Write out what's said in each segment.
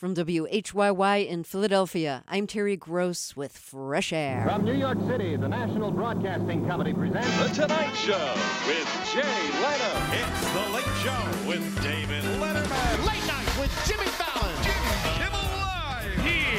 From WHYY in Philadelphia, I'm Terry Gross with Fresh Air. From New York City, the National Broadcasting Company presents The Tonight Show with Jay Leno. It's The Late Show with David Letterman. Late Night with Jimmy Fallon. Jimmy Kimmel Live.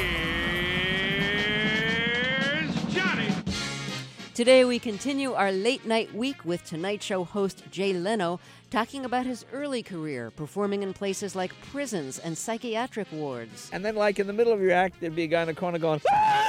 Here's Johnny. Today we continue our late night week with Tonight Show host Jay Leno talking about his early career, performing in places like prisons and psychiatric wards. And then, like, in the middle of your act, there'd be a guy in the corner going,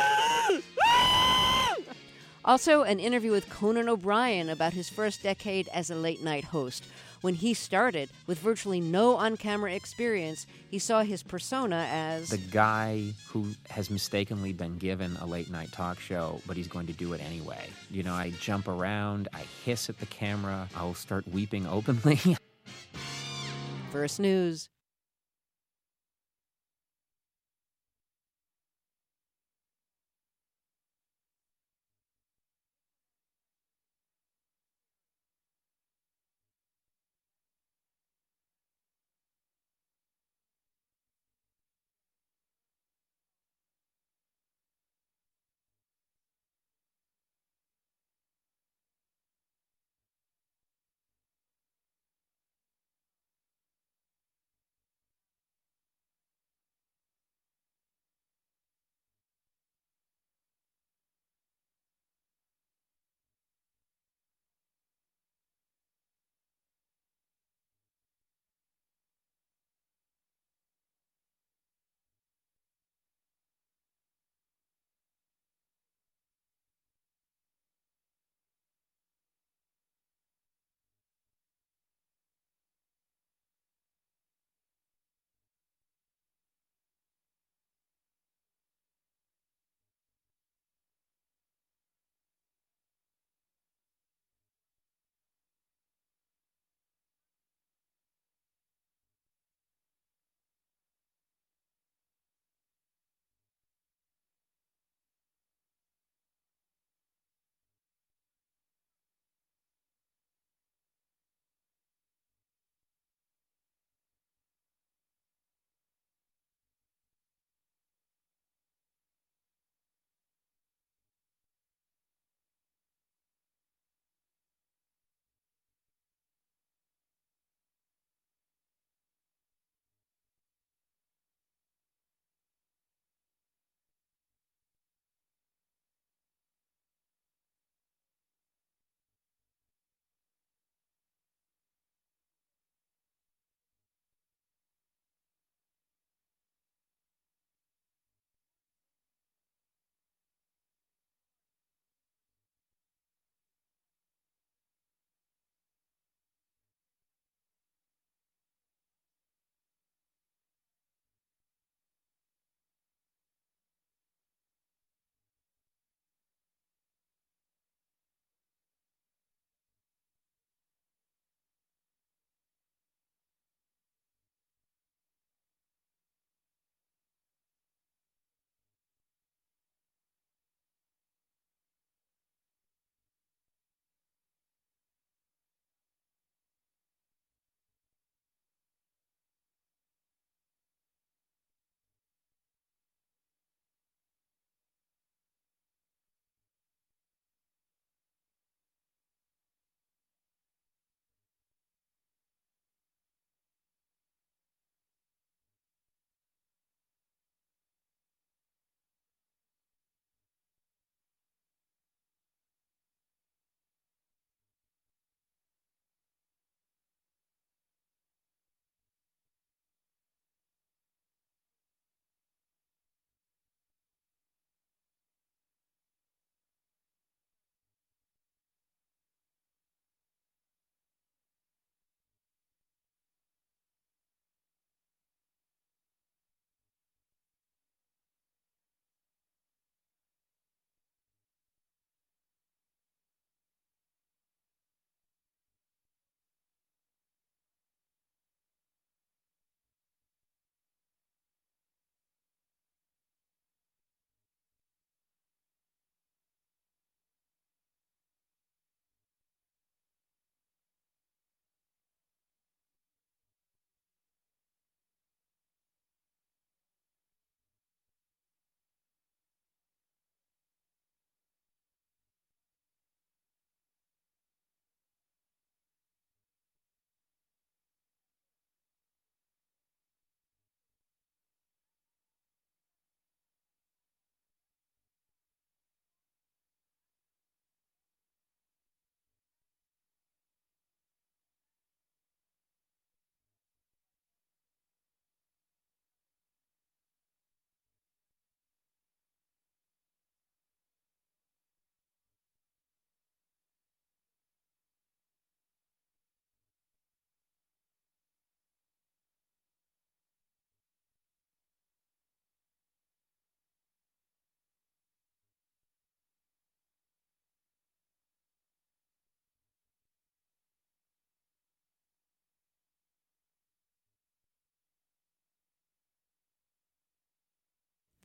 Also, an interview with Conan O'Brien about his first decade as a late-night host. When he started, with virtually no on-camera experience, he saw his persona as the guy who has mistakenly been given a late-night talk show, but he's going to do it anyway. You know, I jump around, I hiss at the camera, I'll start weeping openly. First News.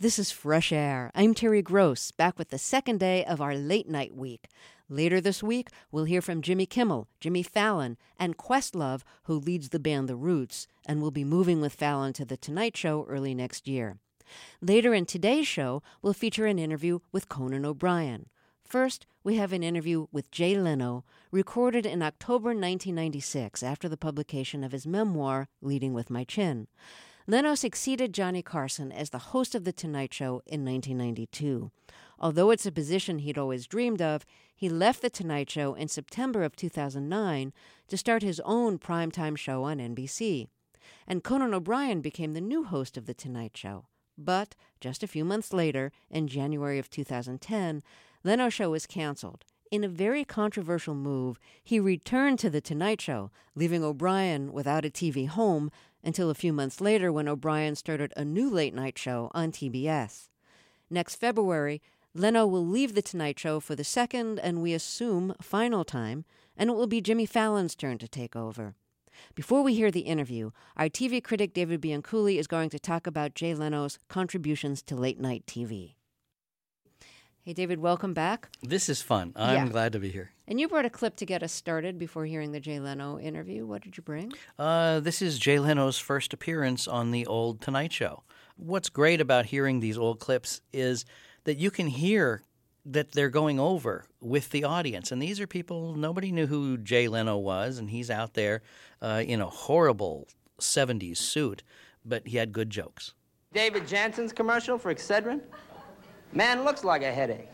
This is Fresh Air. I'm Terry Gross, back with the second day of our late night week. Later this week, we'll hear from Jimmy Kimmel, Jimmy Fallon, and Questlove, who leads the band The Roots, and will be moving with Fallon to The Tonight Show early next year. Later in today's show, we'll feature an interview with Conan O'Brien. First, we have an interview with Jay Leno, recorded in October 1996 after the publication of his memoir, Leading with My Chin. Leno succeeded Johnny Carson as the host of The Tonight Show in 1992. Although it's a position he'd always dreamed of, he left The Tonight Show in September of 2009 to start his own primetime show on NBC. And Conan O'Brien became the new host of The Tonight Show. But just a few months later, in January of 2010, Leno's show was canceled. In a very controversial move, he returned to The Tonight Show, leaving O'Brien without a TV home until a few months later when O'Brien started a new late-night show on TBS. Next February, Leno will leave The Tonight Show for the second and, we assume, final time, and it will be Jimmy Fallon's turn to take over. Before we hear the interview, our TV critic David Bianculli is going to talk about Jay Leno's contributions to late-night TV. Hey, David, welcome back. This is fun. I'm glad to be here. And you brought a clip to get us started before hearing the Jay Leno interview. What did you bring? This is Jay Leno's first appearance on the old Tonight Show. What's great about hearing these old clips is that you can hear that they're going over with the audience. And these are people, nobody knew who Jay Leno was, and he's out there in a horrible 70s suit, but he had good jokes. David Jansen's commercial for Excedrin? Man looks like a headache.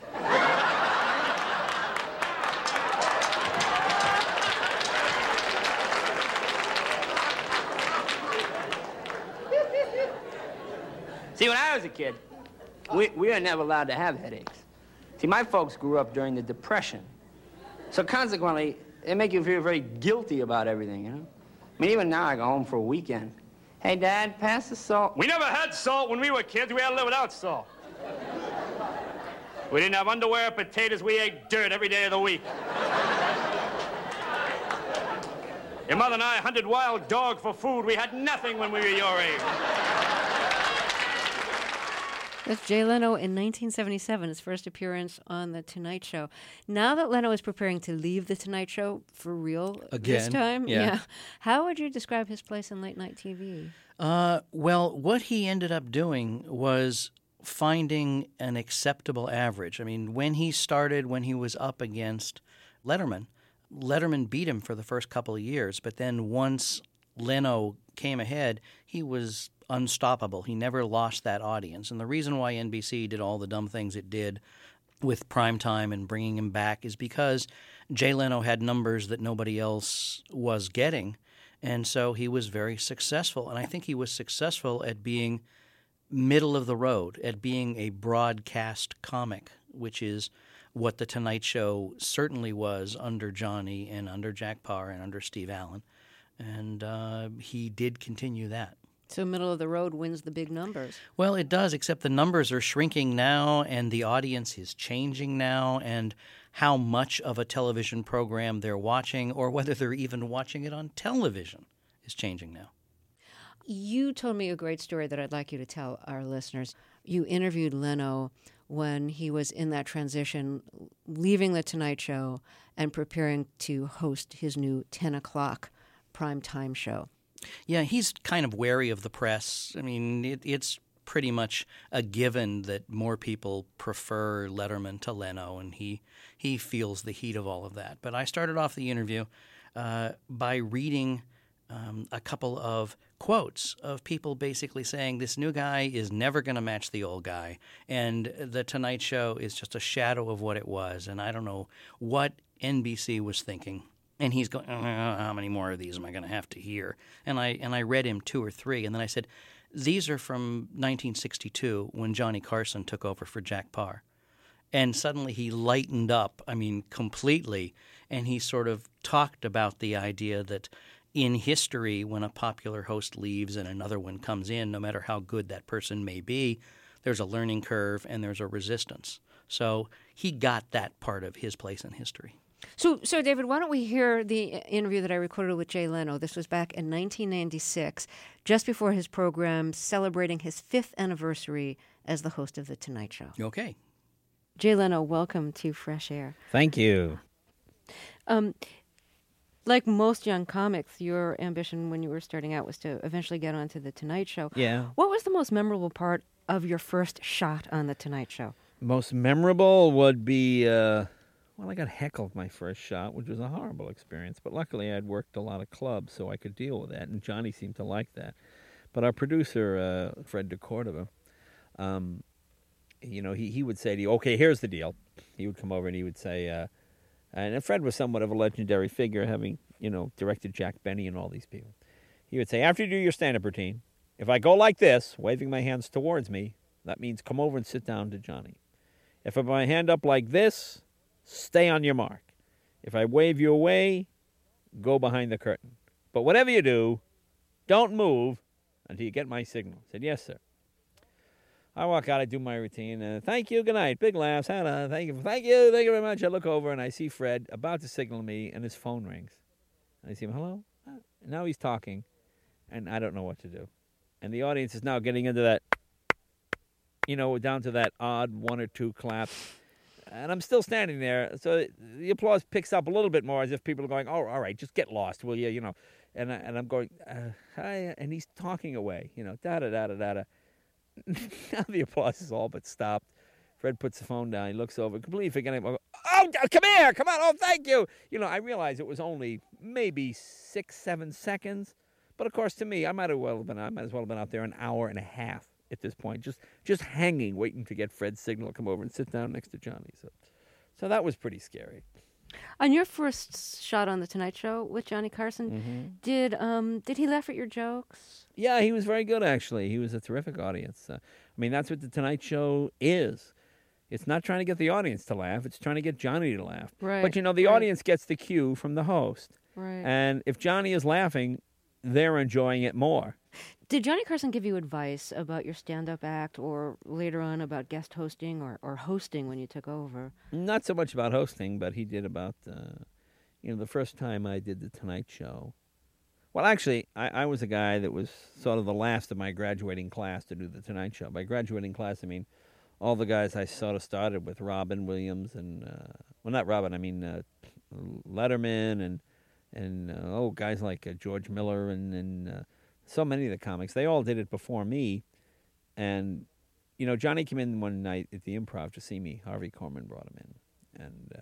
See, when I was a kid, we were never allowed to have headaches. See, my folks grew up during the Depression. So consequently, they make you feel very guilty about everything, you know? I mean, even now I go home for a weekend. Hey, Dad, pass the salt. We never had salt when we were kids. We had to live without salt. We didn't have underwear or potatoes. We ate dirt every day of the week. Your mother and I hunted wild dog for food. We had nothing when we were your age. That's Jay Leno in 1977, his first appearance on The Tonight Show. Now that Leno is preparing to leave The Tonight Show for real this time, how would you describe his place in late-night TV? Well, what he ended up doing was finding an acceptable average. I mean, when he started, when he was up against Letterman beat him for the first couple of years, but then once Leno came ahead, he was unstoppable. He never lost that audience. And the reason why NBC did all the dumb things it did with primetime and bringing him back is because Jay Leno had numbers that nobody else was getting, and so he was very successful. And I think he was successful at being middle of the road, at being a broadcast comic, which is what The Tonight Show certainly was under Johnny and under Jack Paar and under Steve Allen. And he did continue that. So middle of the road wins the big numbers. Well, it does, except the numbers are shrinking now and the audience is changing now, and how much of a television program they're watching or whether they're even watching it on television is changing now. You told me a great story that I'd like you to tell our listeners. You interviewed Leno when he was in that transition, leaving The Tonight Show and preparing to host his new 10 o'clock primetime show. Yeah, he's kind of wary of the press. I mean, it's pretty much a given that more people prefer Letterman to Leno, and he feels the heat of all of that. But I started off the interview by reading a couple of quotes of people basically saying this new guy is never going to match the old guy, and The Tonight Show is just a shadow of what it was, and I don't know what NBC was thinking. And he's going, how many more of these am I going to have to hear? And I read him 2 or 3, and then I said, these are from 1962 when Johnny Carson took over for Jack Paar. And suddenly he lightened up, I mean, completely, and he sort of talked about the idea that in history, when a popular host leaves and another one comes in, no matter how good that person may be, there's a learning curve and there's a resistance. So he got that part of his place in history. So, David, why don't we hear the interview that I recorded with Jay Leno? This was back in 1996, just before his program celebrating his 5th anniversary as the host of The Tonight Show. Okay. Jay Leno, welcome to Fresh Air. Thank you. Like most young comics, your ambition when you were starting out was to eventually get onto The Tonight Show. Yeah. What was the most memorable part of your first shot on The Tonight Show? Most memorable would be, I got heckled my first shot, which was a horrible experience. But luckily, I'd worked a lot of clubs, so I could deal with that, and Johnny seemed to like that. But our producer, Fred DeCordova, he would say to you, okay, here's the deal. He would come over and he would say, and Fred was somewhat of a legendary figure, having, directed Jack Benny and all these people. He would say, after you do your stand-up routine, if I go like this, waving my hands towards me, that means come over and sit down to Johnny. If I put my hand up like this, stay on your mark. If I wave you away, go behind the curtain. But whatever you do, don't move until you get my signal. I said, yes, sir. I walk out, I do my routine. Thank you, good night. Big laughs. Hannah, thank you very much. I look over and I see Fred about to signal me, and his phone rings. And I see him, hello? Now he's talking, and I don't know what to do. And the audience is now getting into that, down to that odd 1 or 2 claps. And I'm still standing there, so the applause picks up a little bit more, as if people are going, oh, all right, just get lost, will you, And I'm going, hi, and he's talking away, da-da-da-da-da-da. Now the applause is all but stopped. Fred puts the phone down. He looks over, completely forgetting. Oh, come here. Come on. Oh, thank you. I realized it was only maybe 6-7 seconds. But, of course, to me, I might as well have been out there an hour and a half at this point, just hanging, waiting to get Fred's signal to come over and sit down next to Johnny. So that was pretty scary. On your first shot on The Tonight Show with Johnny Carson, did he laugh at your jokes? Yeah, he was very good, actually. He was a terrific audience. That's what The Tonight Show is. It's not trying to get the audience to laugh. It's trying to get Johnny to laugh. Right. But, the audience gets the cue from the host. Right. And if Johnny is laughing, they're enjoying it more. Did Johnny Carson give you advice about your stand-up act, or later on about guest hosting or hosting when you took over? Not so much about hosting, but he did about, the first time I did The Tonight Show. Well, actually, I was a guy that was sort of the last of my graduating class to do The Tonight Show. By graduating class, I mean all the guys I sort of started with, Robin Williams and, not Robin, Letterman and guys like George Miller and so many of the comics. They all did it before me. And, Johnny came in one night at the Improv to see me. Harvey Korman brought him in.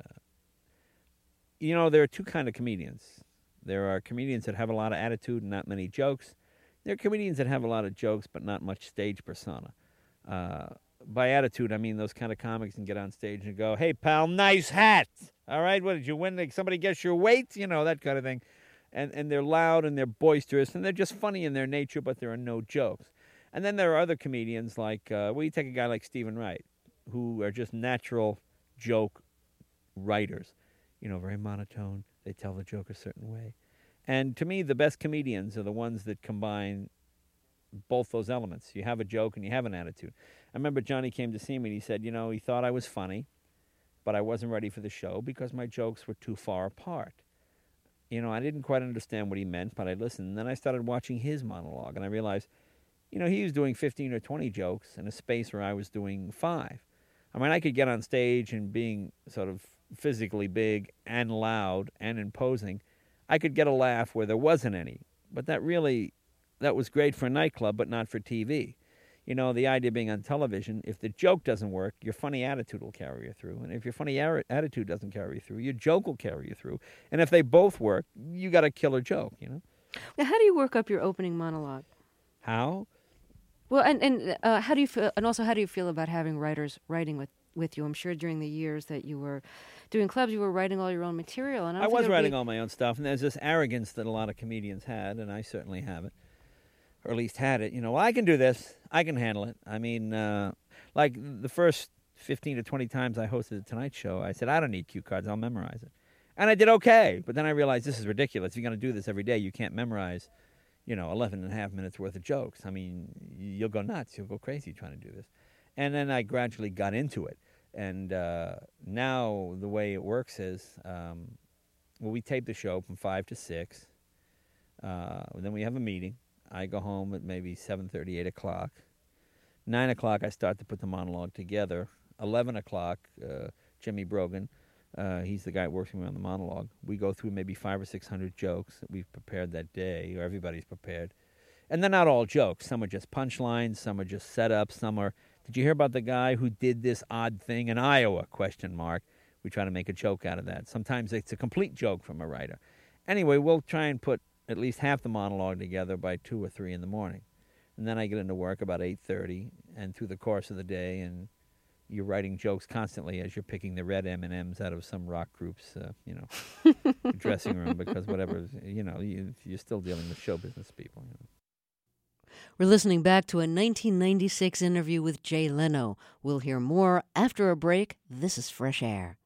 And, there are 2 kind of comedians. There are comedians that have a lot of attitude and not many jokes. There are comedians that have a lot of jokes but not much stage persona. By attitude, I mean those kind of comics can get on stage and go, hey, pal, nice hat. All right, what did you win? Did somebody guess your weight? That kind of thing. And they're loud and they're boisterous and they're just funny in their nature, but there are no jokes. And then there are other comedians like, you take a guy like Stephen Wright, who are just natural joke writers. Very monotone. They tell the joke a certain way. And to me, the best comedians are the ones that combine both those elements. You have a joke and you have an attitude. I remember Johnny came to see me and he said, he thought I was funny, but I wasn't ready for the show because my jokes were too far apart. I didn't quite understand what he meant, but I listened. And then I started watching his monologue, and I realized, he was doing 15 or 20 jokes in a space where I was doing 5. I could get on stage and being sort of physically big and loud and imposing, I could get a laugh where there wasn't any. But that was great for a nightclub, but not for TV. The idea of being on television, if the joke doesn't work, your funny attitude will carry you through. And if your funny attitude doesn't carry you through, your joke will carry you through. And if they both work, you got a killer joke, Now, how do you work up your opening monologue? How? Well, and how do you feel? And also, how do you feel about having writers writing with you? I'm sure during the years that you were doing clubs, you were writing all your own material. And I was writing all my own stuff, and there's this arrogance that a lot of comedians had, and I certainly have it. Or at least had it. Well, I can do this. I can handle it. Like the first 15 to 20 times I hosted The Tonight Show, I said, I don't need cue cards. I'll memorize it. And I did okay. But then I realized this is ridiculous. If you're going to do this every day, you can't memorize, 11 and a half minutes worth of jokes. You'll go nuts. You'll go crazy trying to do this. And then I gradually got into it. And now the way it works is, we tape the show from 5 to 6. Then we have a meeting. I go home at maybe 7:30, 8 o'clock. 9 o'clock, I start to put the monologue together. 11 o'clock, Jimmy Brogan, he's the guy who works with me on the monologue. We go through maybe 500 or 600 jokes that we've prepared that day, or everybody's prepared. And they're not all jokes. Some are just punchlines. Some are just setups. Some are, did you hear about the guy who did this odd thing in Iowa? ? We try to make a joke out of that. Sometimes it's a complete joke from a writer. Anyway, we'll try and put at least half the monologue together by 2 or 3 in the morning. And then I get into work about 8:30, and through the course of the day, and you're writing jokes constantly as you're picking the red M&Ms out of some rock group's, dressing room, because whatever, you're still dealing with show business people. We're listening back to a 1996 interview with Jay Leno. We'll hear more after a break. This is Fresh Air.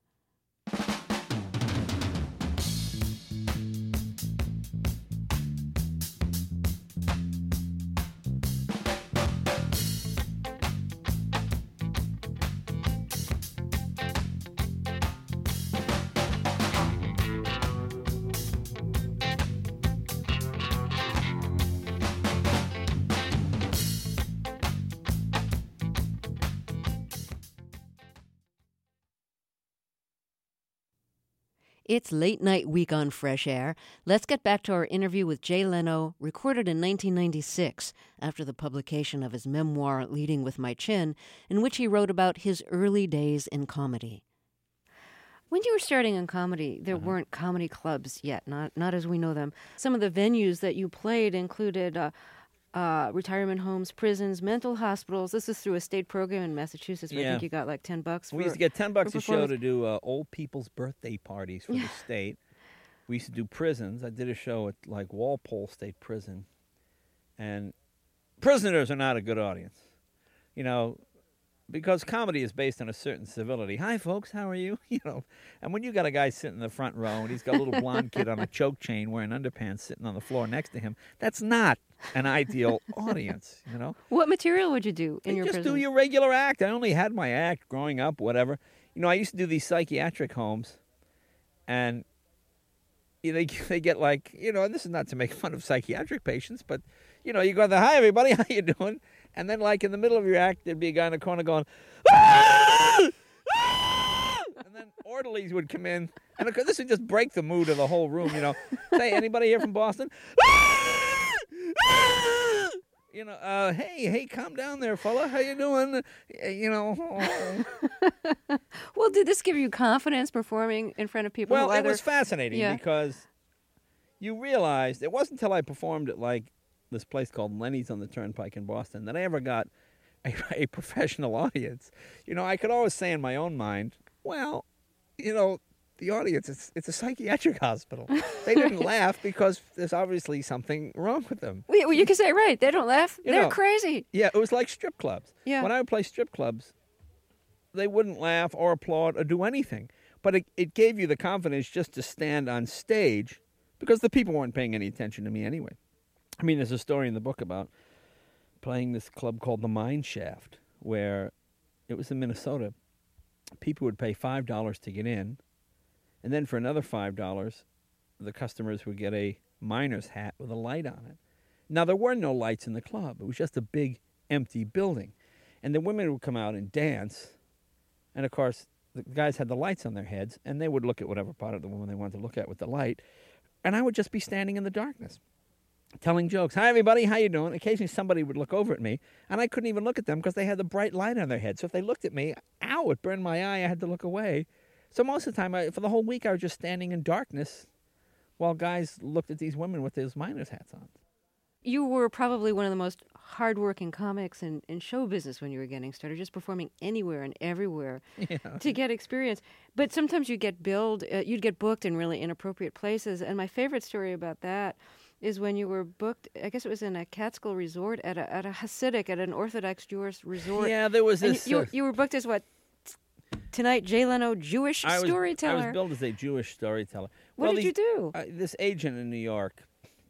It's Late Night Week on Fresh Air. Let's get back to our interview with Jay Leno, recorded in 1996 after the publication of his memoir, Leading with My Chin, in which he wrote about his early days in comedy. When you were starting in comedy, there weren't comedy clubs yet, not as we know them. Some of the venues that you played included retirement homes, prisons, mental hospitals. This is through a state program in Massachusetts where I think you got like $10 for. We used to get $10 a show to do old people's birthday parties for the state. We used to do prisons. I did a show at like Walpole State Prison, and prisoners are not a good audience, because comedy is based on a certain civility. Hi, folks, how are you? And when you got a guy sitting in the front row and he's got a little blonde kid on a choke chain wearing underpants sitting on the floor next to him, that's not an ideal audience, What material would you do in your prison? Just do your regular act. I only had my act growing up, whatever. I used to do these psychiatric homes, and they get like, and this is not to make fun of psychiatric patients, but, you go, hi, everybody, how you doing? And then, like, in the middle of your act, there'd be a guy in the corner going, ah! Ah! And then orderlies would come in, and of course, this would just break the mood of the whole room, Say, anybody here from Boston? Ah! Ah! Hey, calm down there, fella. How you doing? Well, did this give you confidence performing in front of people? Well, it was fascinating because you realized, it wasn't until I performed at, like, this place called Lenny's on the Turnpike in Boston that I ever got a professional audience. I could always say in my own mind, well, the audience, it's a psychiatric hospital. They didn't laugh because there's obviously something wrong with them. Well, you can say, right, they don't laugh. They're crazy. Yeah, it was like strip clubs. Yeah. When I would play strip clubs, they wouldn't laugh or applaud or do anything. But it gave you the confidence just to stand on stage because the people weren't paying any attention to me anyway. I mean, there's a story in the book about playing this club called the Mine Shaft, where it was in Minnesota. People would pay $5 to get in, and then for another $5, the customers would get a miner's hat with a light on it. Now, there were no lights in the club. It was just a big, empty building. And the women would come out and dance, and, of course, the guys had the lights on their heads, and they would look at whatever part of the woman they wanted to look at with the light, and I would just be standing in the darkness, telling jokes. Hi, everybody. How you doing? Occasionally somebody would look over at me, and I couldn't even look at them because they had the bright light on their head. So if they looked at me, ow, it burned my eye. I had to look away. So most of the time, for the whole week, I was just standing in darkness while guys looked at these women with those miners' hats on. You were probably one of the most hardworking comics in show business when you were getting started, just performing anywhere and everywhere to get experience. But sometimes you'd get booked in really inappropriate places. And my favorite story about that is when you were booked, I guess it was in a Catskill resort at a Hasidic, at an Orthodox Jewish resort. Yeah, there was this. You were booked as what? Tonight, Jay Leno, Jewish storyteller. I was billed as a Jewish storyteller. What did you do? This agent in New York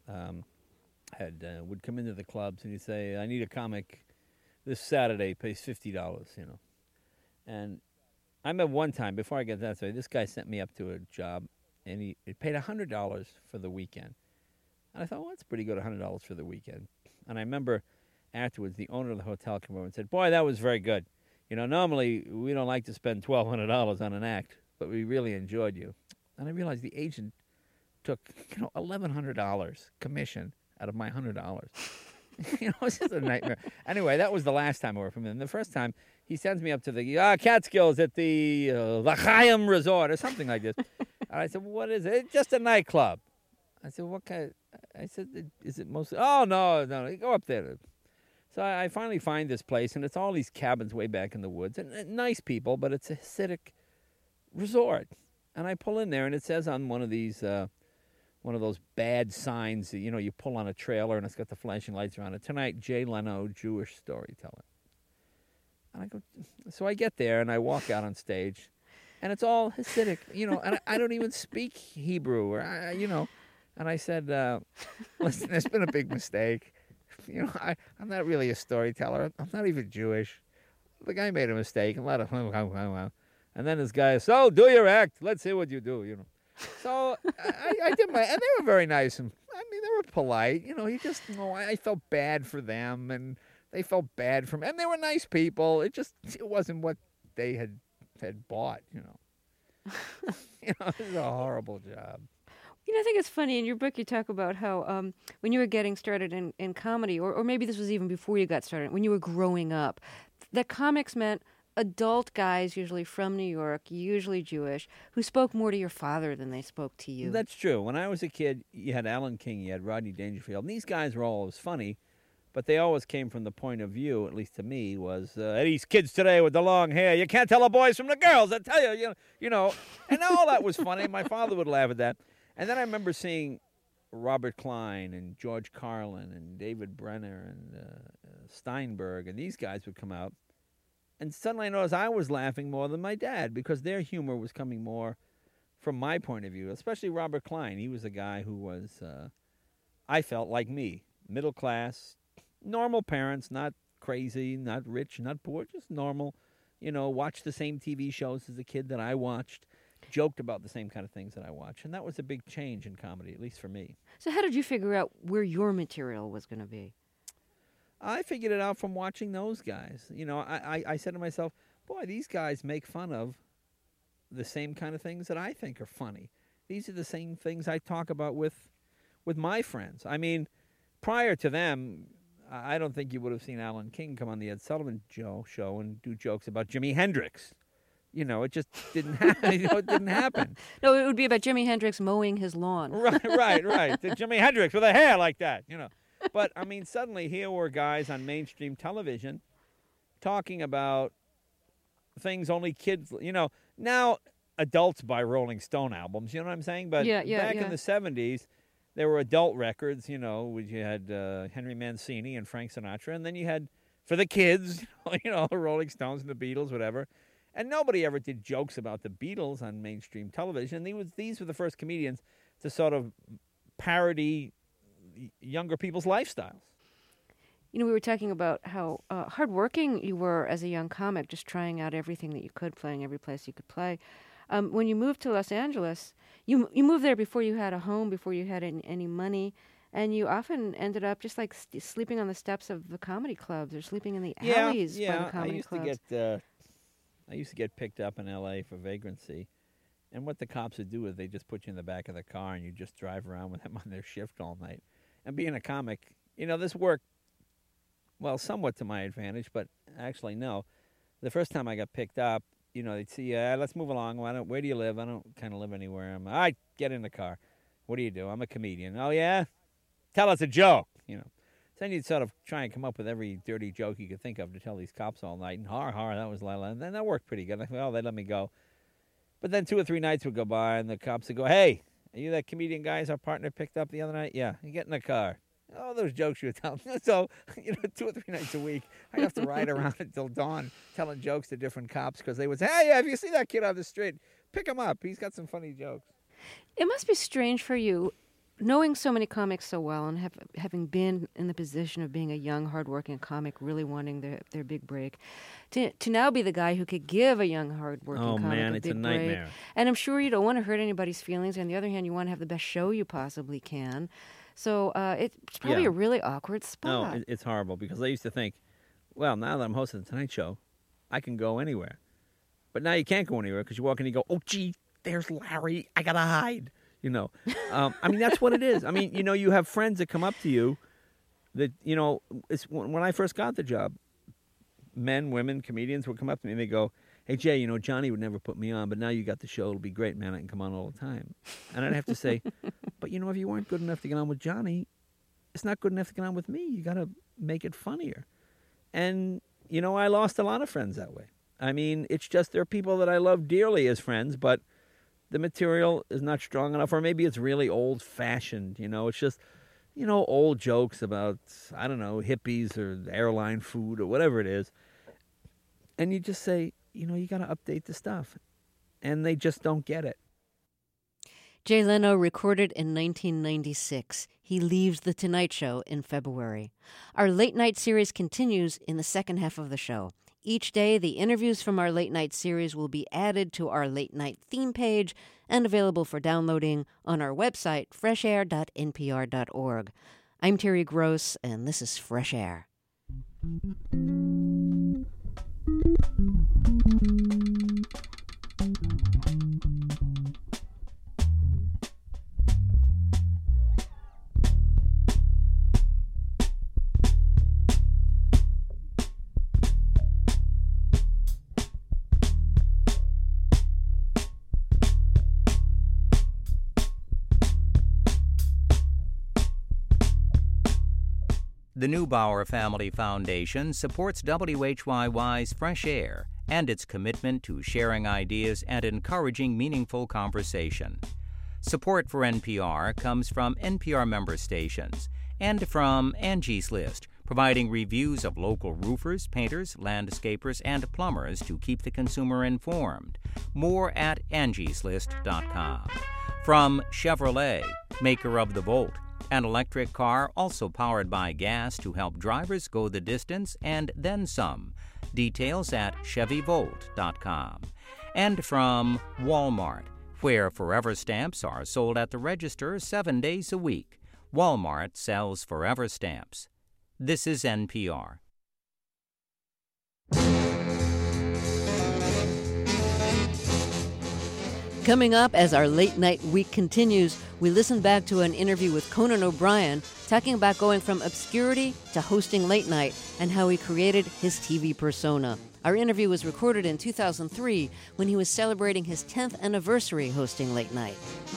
would come into the clubs and he'd say, I need a comic this Saturday, pays $50, And I remember one time, before I get that story, this guy sent me up to a job, and he paid $100 for the weekend. And I thought, well, that's pretty good, $100 for the weekend. And I remember afterwards, the owner of the hotel came over and said, boy, that was very good. You know, normally we don't like to spend $1,200 on an act, but we really enjoyed you. And I realized the agent took, $1,100 commission out of my $100. It's just a nightmare. Anyway, that was the last time I worked for him. And the first time, he sends me up to the Catskills at the L'Chaim Resort or something like this. And I said, well, what is it? It's just a nightclub. I said, what kind? I said, is it mostly? Oh, no, go up there. So I finally find this place, and it's all these cabins way back in the woods. And nice people, but it's a Hasidic resort. And I pull in there, and it says on one of these, one of those bad signs that, you pull on a trailer, and it's got the flashing lights around it. Tonight, Jay Leno, Jewish storyteller. And I go, so I get there, and I walk out on stage, and it's all Hasidic, and I don't even speak Hebrew, or, And I said, listen, there's been a big mistake. I'm not really a storyteller. I'm not even Jewish. The guy made a mistake, and let him, and then this guy, so do your act. Let's see what you do, So I did and they were very nice, and they were polite. He just, I felt bad for them, and they felt bad for me, and they were nice people. It wasn't what they had bought, It was a horrible job. I think it's funny. In your book, you talk about how when you were getting started in comedy, or maybe this was even before you got started, when you were growing up, that comics meant adult guys, usually from New York, usually Jewish, who spoke more to your father than they spoke to you. That's true. When I was a kid, you had Alan King, you had Rodney Dangerfield, and these guys were always funny, but they always came from the point of view, at least to me, was these kids today with the long hair, you can't tell the boys from the girls, I tell you, and all that was funny. My father would laugh at that. And then I remember seeing Robert Klein and George Carlin and David Brenner and Steinberg, and these guys would come out. And suddenly I noticed I was laughing more than my dad because their humor was coming more from my point of view, especially Robert Klein. He was a guy who was, I felt like me, middle class, normal parents, not crazy, not rich, not poor, just normal, watched the same TV shows as a kid that I watched. Joked about the same kind of things that I watch. And that was a big change in comedy, at least for me. So how did you figure out where your material was going to be? I figured it out from watching those guys. I said to myself, boy, these guys make fun of the same kind of things that I think are funny. These are the same things I talk about with my friends. Prior to them, I don't think you would have seen Alan King come on the Ed Sullivan show and do jokes about Jimi Hendrix. It just didn't happen. It didn't happen. No, it would be about Jimi Hendrix mowing his lawn. Right. The Jimi Hendrix with a hair like that, But, suddenly here were guys on mainstream television talking about things only kids, now adults buy Rolling Stone albums, you know what I'm saying? But back in the 70s, there were adult records, you had Henry Mancini and Frank Sinatra, and then you had, for the kids, Rolling Stones and the Beatles, whatever. And nobody ever did jokes about the Beatles on mainstream television. These were the first comedians to sort of parody younger people's lifestyles. We were talking about how hardworking you were as a young comic, just trying out everything that you could, playing every place you could play. When you moved to Los Angeles, you moved there before you had a home, before you had any money, and you often ended up just like sleeping on the steps of the comedy clubs or sleeping in the alleys by the comedy clubs. I used to get picked up in L.A. for vagrancy, and what the cops would do is they just put you in the back of the car and you just drive around with them on their shift all night. And being a comic, this worked, well, somewhat to my advantage, but actually no. The first time I got picked up, they'd see, let's move along. Where do you live? I don't kind of live anywhere. All right, get in the car. What do you do? I'm a comedian. Oh, yeah? Tell us a joke, Then you'd sort of try and come up with every dirty joke you could think of to tell these cops all night. And that was la. And then that worked pretty good. Well, they let me go. But then 2 or 3 nights would go by, and the cops would go, hey, are you that comedian guy our partner picked up the other night? Yeah, you get in the car. Oh, those jokes you were telling. So, 2 or 3 nights a week, I'd have to ride around until dawn telling jokes to different cops because they would say, hey, if you see that kid on the street, pick him up. He's got some funny jokes. It must be strange for you knowing so many comics so well and having been in the position of being a young, hardworking comic, really wanting their big break, to now be the guy who could give a young, hardworking comic man, a it's big a nightmare. break. And I'm sure you don't want to hurt anybody's feelings. On the other hand, you want to have the best show you possibly can. So it's probably a really awkward spot. No, it's horrible because I used to think, well, now that I'm hosting the Tonight Show, I can go anywhere. But now you can't go anywhere because you walk in and you go, oh, gee, there's Larry. I got to hide. You know, I mean, that's what it is. I mean, you know, you have friends that come up to you that, you know, it's when I first got the job, men, women, comedians would come up to me and they go, hey, Jay, you know, Johnny would never put me on, but now you got the show. It'll be great, man. I can come on all the time. And I'd have to say, but, you know, if you weren't good enough to get on with Johnny, it's not good enough to get on with me. You got to make it funnier. And, you know, I lost a lot of friends that way. I mean, it's just there are people that I love dearly as friends, but the material is not strong enough, or maybe it's really old-fashioned, you know. It's just, you know, old jokes about, I don't know, hippies or airline food or whatever it is. And you just say, you know, you got to update the stuff. And they just don't get it. Jay Leno recorded in 1996. He leaves The Tonight Show in February. Our late-night series continues in the second half of the show. Each day, the interviews from our late-night series will be added to our late-night theme page and available for downloading on our website, freshair.npr.org. I'm Terry Gross, and this is Fresh Air. The Neubauer Family Foundation supports WHYY's Fresh Air and its commitment to sharing ideas and encouraging meaningful conversation. Support for NPR comes from NPR member stations and from Angie's List, providing reviews of local roofers, painters, landscapers, and plumbers to keep the consumer informed. More at angieslist.com. From Chevrolet, maker of the Volt, an electric car also powered by gas to help drivers go the distance and then some. Details at ChevyVolt.com. And from Walmart, where Forever Stamps are sold at the register 7 days a week. Walmart sells Forever Stamps. This is NPR. Coming up as our late night week continues, we listen back to an interview with Conan O'Brien talking about going from obscurity to hosting late night and how he created his TV persona. Our interview was recorded in 2003 when he was celebrating his 10th anniversary hosting late night.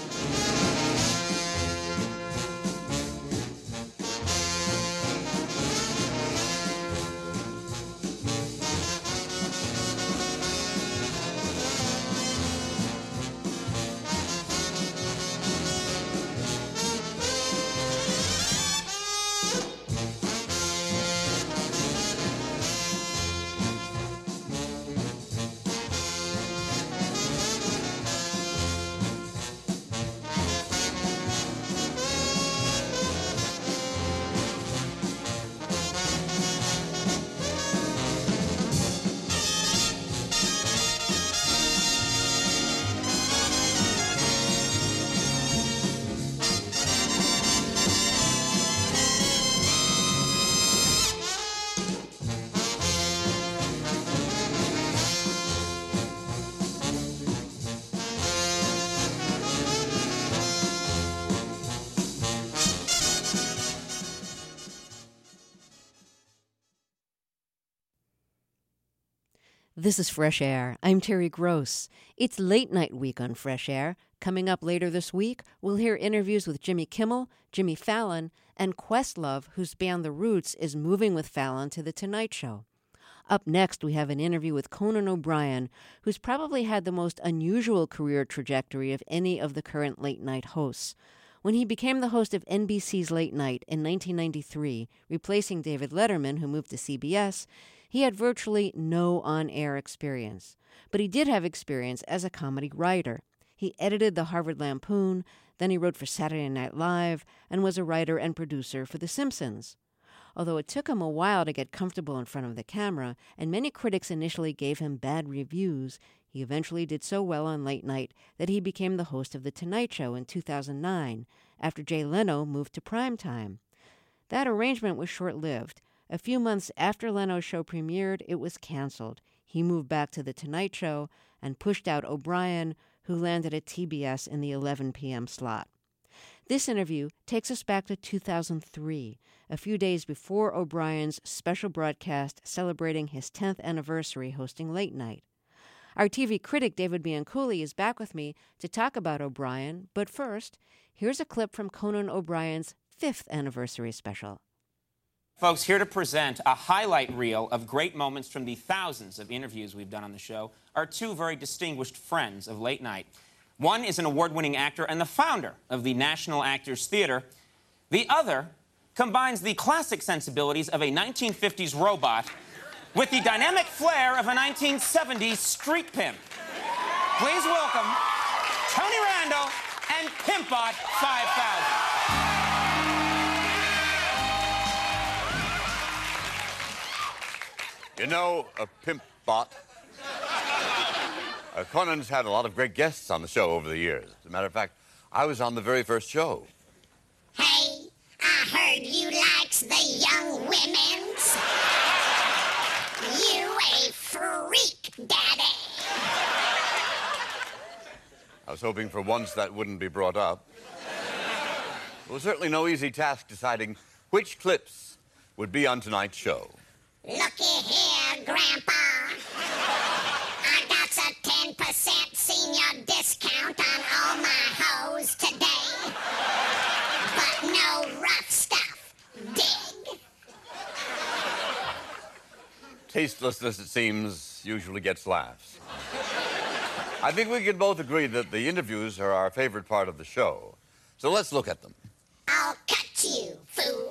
This is Fresh Air. I'm Terry Gross. It's late night week on Fresh Air. Coming up later this week, we'll hear interviews with Jimmy Kimmel, Jimmy Fallon, and Questlove, whose band The Roots is moving with Fallon to The Tonight Show. Up next, we have an interview with Conan O'Brien, who's probably had the most unusual career trajectory of any of the current late-night hosts. When he became the host of NBC's Late Night in 1993, replacing David Letterman, who moved to CBS, he had virtually no on-air experience. But he did have experience as a comedy writer. He edited the Harvard Lampoon, Then he wrote for Saturday Night Live and was a writer and producer for The Simpsons. Although it took him a while to get comfortable in front of the camera, and many critics initially gave him bad reviews, he eventually did so well on late night that he became the host of The Tonight Show in 2009, after Jay Leno moved to primetime. That arrangement was short-lived. A few months after Leno's show premiered, it was canceled. He moved back to The Tonight Show and pushed out O'Brien, who landed at TBS in the 11 p.m. slot. This interview takes us back to 2003, a few days before O'Brien's special broadcast celebrating his 10th anniversary hosting Late Night. Our TV critic David Bianculli is back with me to talk about O'Brien, but first, here's a clip from Conan O'Brien's 5th anniversary special. Folks, here to present a highlight reel of great moments from the thousands of interviews we've done on the show are two very distinguished friends of Late Night. One is an award-winning actor and the founder of the National Actors Theater. The other combines the classic sensibilities of a 1950s robot with the dynamic flair of a 1970s street pimp. Please welcome Tony Randall and Pimpbot 5000. You know, Pimpbot, Conan's had a lot of great guests on the show over the years. As a matter of fact, I was on the very first show. Hey, I heard you likes the young women's. You a freak, Daddy. I was hoping for once that wouldn't be brought up. It was certainly no easy task deciding which clips would be on tonight's show. Looky here, Grandpa. I got a 10% senior discount on all my hoes today. But no rough stuff. Dig? Tastelessness, it seems, usually gets laughs. I think we can both agree that the interviews are our favorite part of the show. So let's look at them. I'll cut you, fool.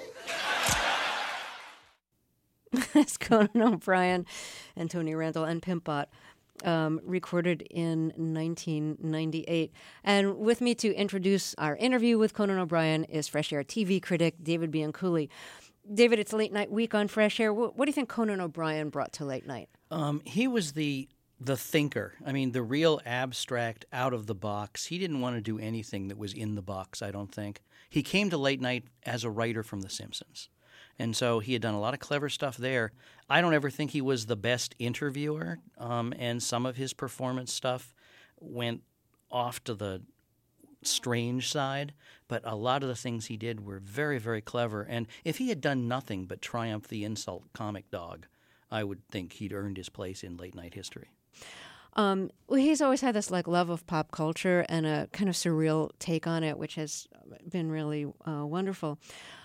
That's Conan O'Brien and Tony Randall and Pimpbot, recorded in 1998. And with me to introduce our interview with Conan O'Brien is Fresh Air TV critic David Bianculli. David, it's Late Night Week on Fresh Air. What do you think Conan O'Brien brought to Late Night? He was the thinker. I mean, the real abstract, out of the box. He didn't want to do anything that was in the box, I don't think. He came to Late Night as a writer from The Simpsons. And so he had done a lot of clever stuff there. I don't ever think he was the best interviewer, and some of his performance stuff went off to the strange side. But a lot of the things he did were very, very clever. And if he had done nothing but triumph the insult comic dog, I would think he'd earned his place in late night history. Well, he's always had this love of pop culture and a kind of surreal take on it, which has been really wonderful.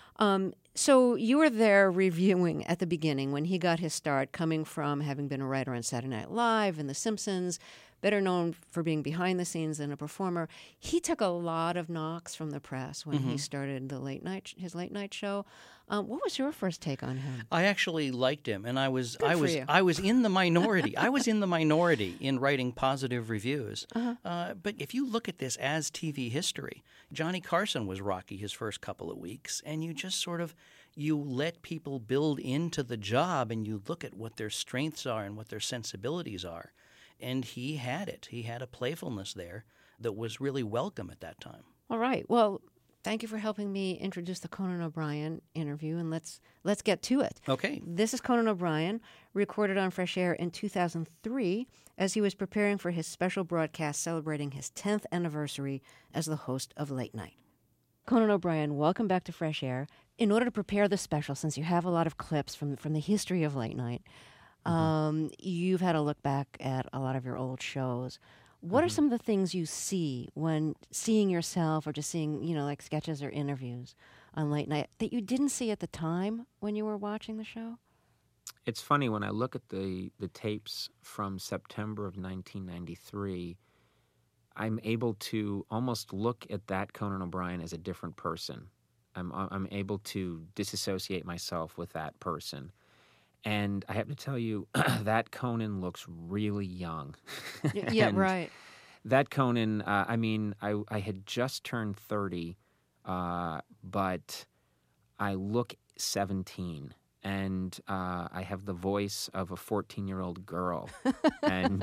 So you were there reviewing at the beginning when he got his start, coming from having been a writer on Saturday Night Live and The Simpsons, better known for being behind the scenes than a performer. He took a lot of knocks from the press when he started his late night show. What was your first take on him? I actually liked him, and I was in the minority. I was in the minority in writing positive reviews. But if you look at this as TV history, Johnny Carson was rocky his first couple of weeks, and you just sort of you let people build into the job, and you look at what their strengths are and what their sensibilities are. And he had it. He had a playfulness there that was really welcome at that time. All right. Well, thank you for helping me introduce the Conan O'Brien interview, and let's get to it. Okay. This is Conan O'Brien, recorded on Fresh Air in 2003 as he was preparing for his special broadcast celebrating his 10th anniversary as the host of Late Night. Conan O'Brien, welcome back to Fresh Air. In order to prepare the special, since you have a lot of clips from the history of Late Night, you've had to look back at a lot of your old shows. What are some of the things you see when seeing yourself or just seeing, like sketches or interviews on Late Night that you didn't see at the time when you were watching the show? It's funny, when I look at the tapes from September of 1993, I'm able to almost look at that Conan O'Brien as a different person. I'm able to disassociate myself with that person. And I have to tell you, that Conan looks really young. Yeah, right. that Conan, I mean, I had just turned 30, but I look 17. And I have the voice of a 14-year-old girl, and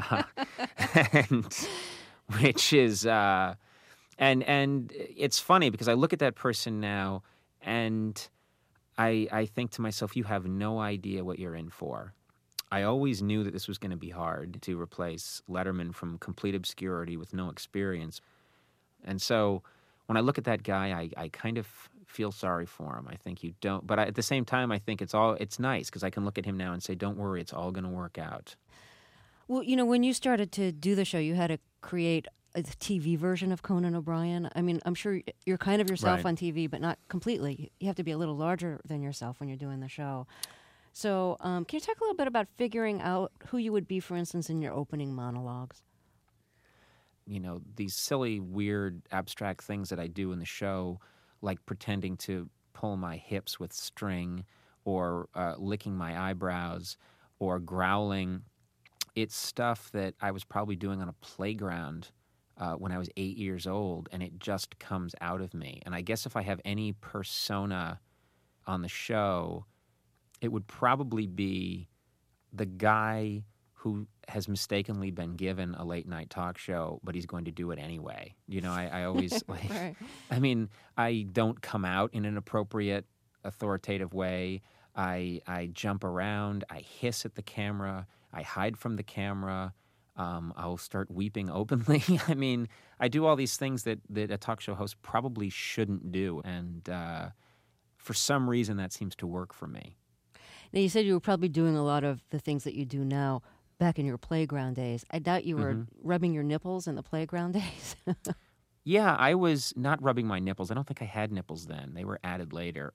which is and it's funny because I look at that person now, and I think to myself, you have no idea what you're in for. I always knew that this was going to be hard to replace Letterman from complete obscurity with no experience, and so when I look at that guy, I kind of feel sorry for him. I think you don't, but at the same time, I think it's nice because I can look at him now and say, "Don't worry, it's all going to work out." Well, when you started to do the show, you had to create a TV version of Conan O'Brien. I mean, I'm sure you're kind of yourself Right. on TV, but not completely. You have to be a little larger than yourself when you're doing the show. So, can you talk a little bit about figuring out who you would be, for instance, in your opening monologues? These silly, weird, abstract things that I do in the show, like pretending to pull my hips with string or licking my eyebrows or growling. It's stuff that I was probably doing on a playground when I was 8 years old, and it just comes out of me. And I guess if I have any persona on the show, it would probably be the guy who has mistakenly been given a late-night talk show, but he's going to do it anyway. I always, Right. I mean, I don't come out in an appropriate, authoritative way. I jump around. I hiss at the camera. I hide from the camera. I'll start weeping openly. I mean, I do all these things that a talk show host probably shouldn't do, and for some reason that seems to work for me. Now, you said you were probably doing a lot of the things that you do now back in your playground days. I doubt you were rubbing your nipples in the playground days. Yeah, I was not rubbing my nipples. I don't think I had nipples then. They were added later.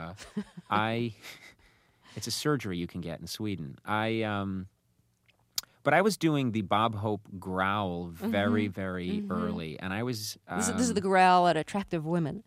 It's a surgery you can get in Sweden. But I was doing the Bob Hope growl very, very early, and I was. This is the growl at attractive women.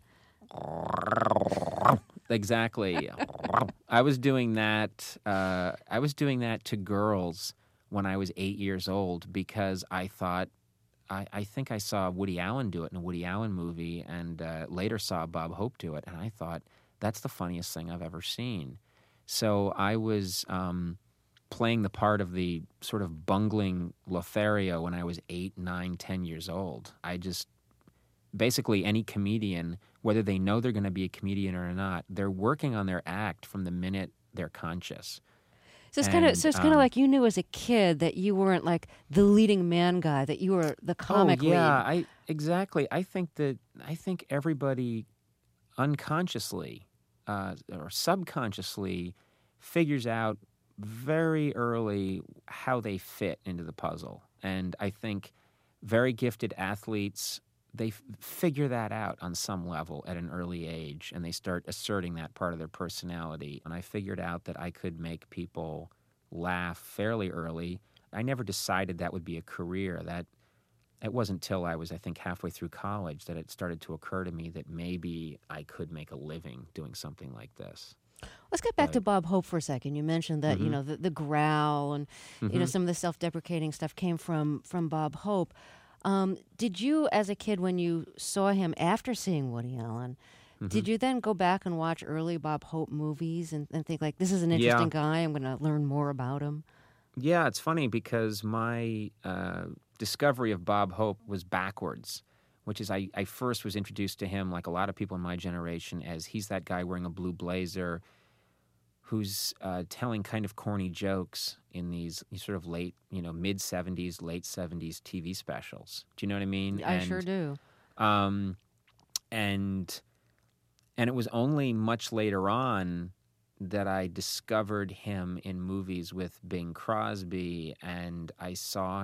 Exactly. I was doing that. I was doing that to girls when I was 8 years old because I thought. I think I saw Woody Allen do it in a Woody Allen movie, and later saw Bob Hope do it, and I thought that's the funniest thing I've ever seen. So I was playing the part of the sort of bungling Lothario when I was 8, 9, 10 years old. I just basically any comedian, whether they know they're going to be a comedian or not, they're working on their act from the minute they're conscious. So it's kind of like you knew as a kid that you weren't like the leading man guy, that you were the comic lead. Exactly. I think everybody unconsciously or subconsciously figures out very early how they fit into the puzzle. And I think very gifted athletes, they figure that out on some level at an early age, and they start asserting that part of their personality. And I figured out that I could make people laugh fairly early. I never decided that would be a career. It wasn't till I was, I think, halfway through college that it started to occur to me that maybe I could make a living doing something like this. Let's get back to Bob Hope for a second. You mentioned that, the growl and, some of the self-deprecating stuff came from Bob Hope. Did you, as a kid, when you saw him after seeing Woody Allen, did you then go back and watch early Bob Hope movies and think, like, this is an interesting guy, I'm going to learn more about him? Yeah, it's funny because my discovery of Bob Hope was backwards, which is I first was introduced to him, like a lot of people in my generation, as he's that guy wearing a blue blazer who's telling kind of corny jokes in these sort of late, mid-'70s, late '70s TV specials. Do you know what I mean? I sure do. And it was only much later on that I discovered him in movies with Bing Crosby, and I saw,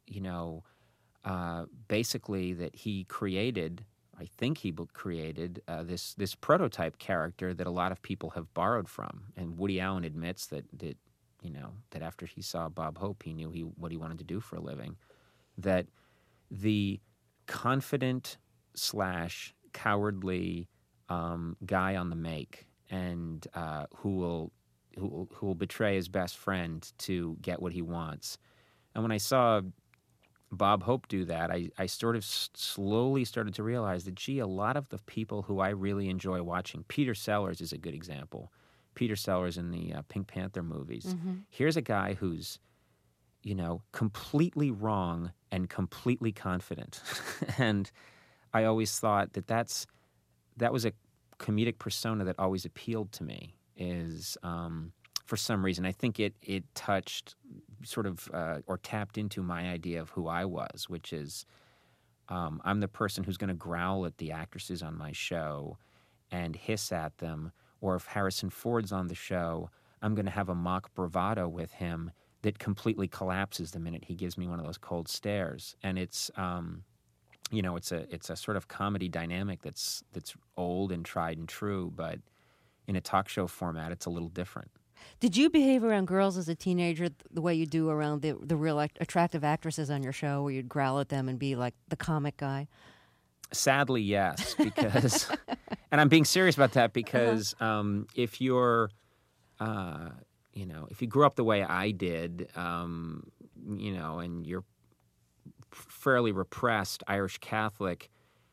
basically that he created, I think he created this prototype character that a lot of people have borrowed from. And Woody Allen admits that after he saw Bob Hope, he knew what he wanted to do for a living. That the confident / cowardly guy on the make, and who will betray his best friend to get what he wants. And when I saw Bob Hope do that, I sort of slowly started to realize that, gee, a lot of the people who I really enjoy watching, Peter Sellers is a good example. Peter Sellers in the Pink Panther movies. Mm-hmm. Here's a guy who's, completely wrong and completely confident. And I always thought that was a comedic persona that always appealed to me, is for some reason. I think it touched sort of or tapped into my idea of who I was, which is I'm the person who's going to growl at the actresses on my show and hiss at them. Or if Harrison Ford's on the show, I'm going to have a mock bravado with him that completely collapses the minute he gives me one of those cold stares. And it's it's a sort of comedy dynamic that's old and tried and true, but in a talk show format, it's a little different. Did you behave around girls as a teenager the way you do around the real attractive actresses on your show, where you'd growl at them and be like the comic guy? Sadly, yes, because, and I'm being serious about that, because if you're, if you grew up the way I did, and you're fairly repressed Irish Catholic,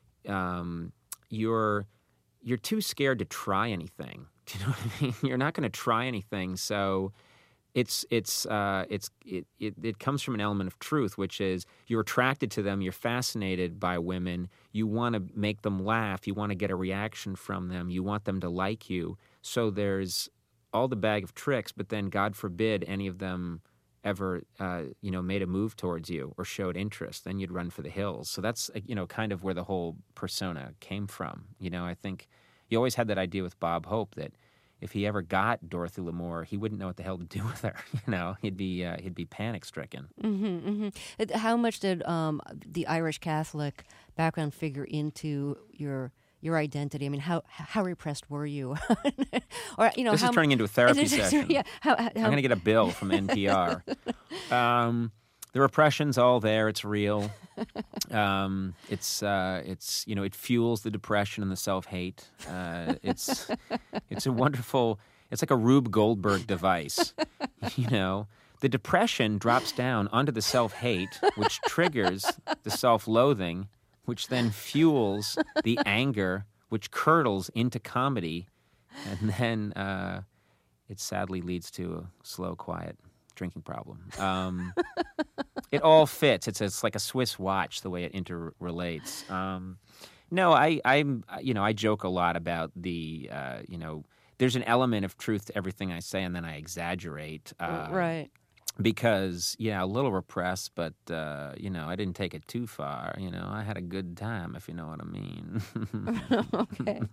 you're too scared to try anything. Do you know what I mean? You're not going to try anything, so it comes from an element of truth, which is you're attracted to them, you're fascinated by women, you want to make them laugh, you want to get a reaction from them, you want them to like you. So there's all the bag of tricks, but then God forbid any of them ever made a move towards you or showed interest, then you'd run for the hills. So that's kind of where the whole persona came from. I think you always had that idea with Bob Hope that if he ever got Dorothy Lamour, he wouldn't know what the hell to do with her. He'd be panic stricken. Mm-hmm, mm-hmm. How much did the Irish Catholic background figure into your identity? I mean, how repressed were you? Or this is turning into a therapy session. Yeah, I'm going to get a bill from NPR. The repression's all there. It's real. It's it fuels the depression and the self-hate. It's a wonderful. It's like a Rube Goldberg device. The depression drops down onto the self-hate, which triggers the self-loathing, which then fuels the anger, which curdles into comedy, and then it sadly leads to a slow, quiet drinking problem. It all fits. It's like a Swiss watch, the way it interrelates. No, I joke a lot about the there's an element of truth to everything I say, and then I exaggerate. Right. Because, a little repressed, but, I didn't take it too far. I had a good time, if you know what I mean. Okay.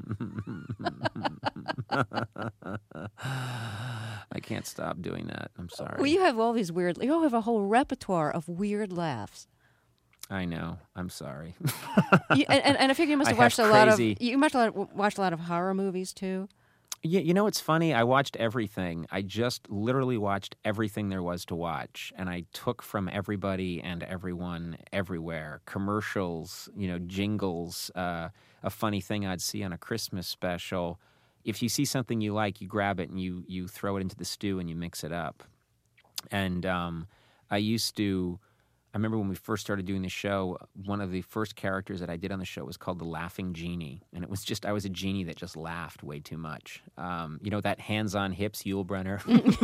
I can't stop doing that. I'm sorry. Well, you have all these you all have a whole repertoire of weird laughs. I know. I'm sorry. and I figure you must have watched watched a lot of horror movies, too. Yeah, it's funny. I watched everything. I just literally watched everything there was to watch, and I took from everybody and everyone everywhere. Commercials, jingles, a funny thing I'd see on a Christmas special. If you see something you like, you grab it and you throw it into the stew and you mix it up. And I remember when we first started doing the show, one of the first characters that I did on the show was called the Laughing Genie. And it was I was a genie that just laughed way too much. That hands-on hips Yul Brynner.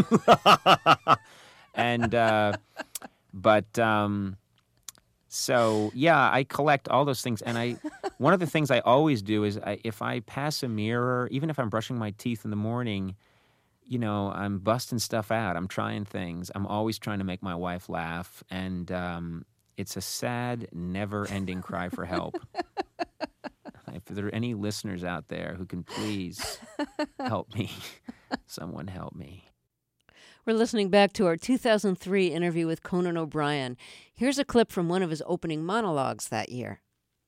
So yeah, I collect all those things. And one of the things I always do is if I pass a mirror, even if I'm brushing my teeth in the morning, I'm busting stuff out. I'm trying things. I'm always trying to make my wife laugh. And it's a sad, never-ending cry for help. If there are any listeners out there who can please help me, someone help me. We're listening back to our 2003 interview with Conan O'Brien. Here's a clip from one of his opening monologues that year.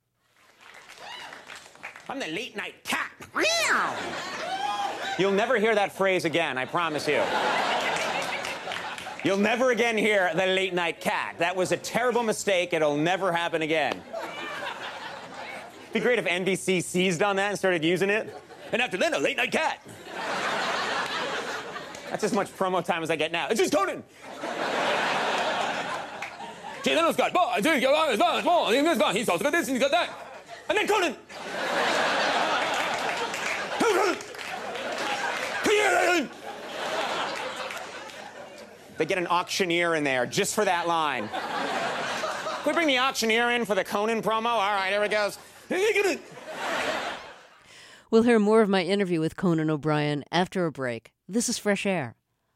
I'm the late night cat. Meow! You'll never hear that phrase again, I promise you. You'll never again hear the late night cat. That was a terrible mistake. It'll never happen again. It'd be great if NBC seized on that and started using it. And after that, a late night cat. That's as much promo time as I get now. It's just Conan. Jay Leno's got ball. And then Conan. They get an auctioneer in there just for that line. Can we bring the auctioneer in for the Conan promo? All right, here it goes. We'll hear more of my interview with Conan O'Brien after a break. This is Fresh Air.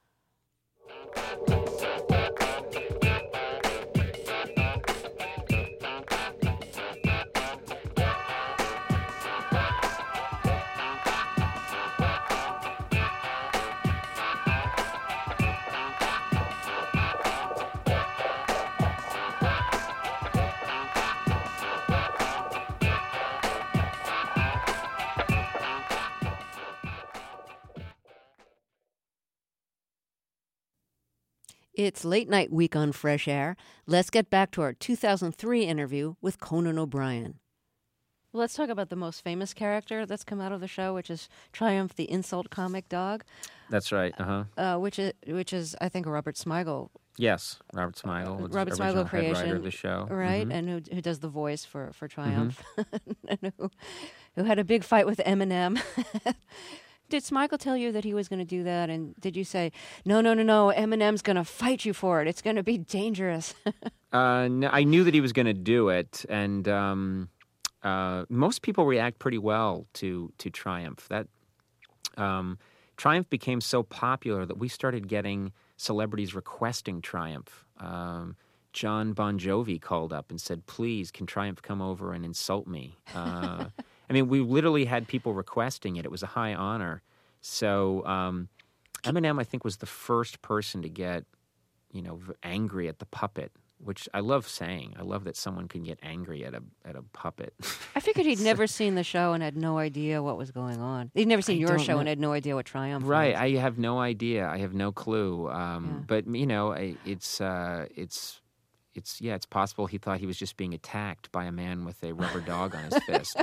It's late night week on Fresh Air. Let's get back to our 2003 interview with Conan O'Brien. Let's talk about the most famous character that's come out of the show, which is Triumph, the insult comic dog. That's right. Which is I think Robert Smigel. Yes, Robert Smigel. Was Robert the original Smigel creation, head writer of the show, right? And who does the voice for Triumph, and who had a big fight with Eminem. Did Smigel tell you that he was going to do that? And did you say, no, Eminem's going to fight you for it. It's going to be dangerous. No, I knew that he was going to do it. And most people react pretty well to Triumph. That Triumph became so popular that we started getting celebrities requesting Triumph. John Bon Jovi called up and said, please, can Triumph come over and insult me? I mean, we literally had people requesting it. It was a high honor. So Eminem, I think, was the first person to get, angry at the puppet, which I love saying. I love that someone can get angry at a puppet. I figured he'd never seen the show and had no idea what was going on. He'd never seen your show and had no idea what Triumph was. Right. I have no idea. I have no clue. But, it's possible he thought he was just being attacked by a man with a rubber dog on his fist.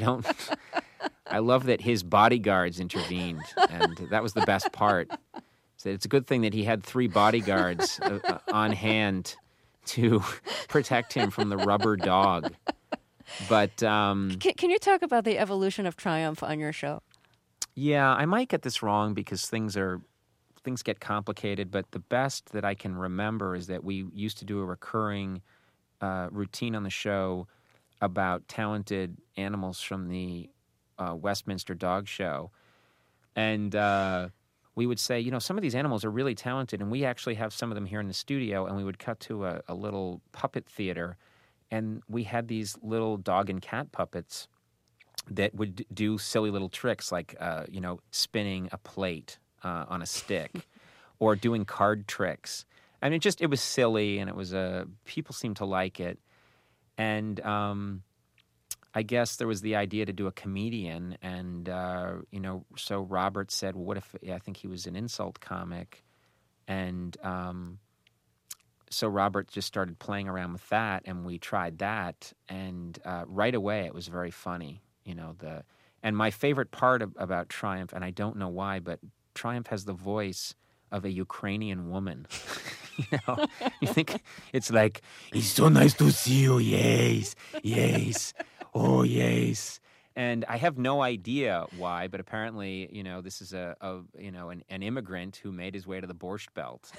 I love that his bodyguards intervened, and that was the best part. So it's a good thing that he had 3 bodyguards on hand to protect him from the rubber dog. But can you talk about the evolution of Triumph on your show? Yeah, I might get this wrong because things get complicated, but the best that I can remember is that we used to do a recurring routine on the show about talented animals from the Westminster Dog Show. And we would say, some of these animals are really talented, and we actually have some of them here in the studio, and we would cut to a little puppet theater, and we had these little dog and cat puppets that would do silly little tricks like, spinning a plate on a stick or doing card tricks. I mean, it was silly, and it was people seemed to like it. And I guess there was the idea to do a comedian, and so Robert said, well, what if, I think he was an insult comic, and so Robert just started playing around with that, and we tried that, and right away it was very funny, and my favorite part about Triumph, and I don't know why, but Triumph has the voice of a Ukrainian woman. You think it's like, it's so nice to see you, yes, oh, yes. And I have no idea why, but apparently, this is an immigrant who made his way to the Borscht Belt.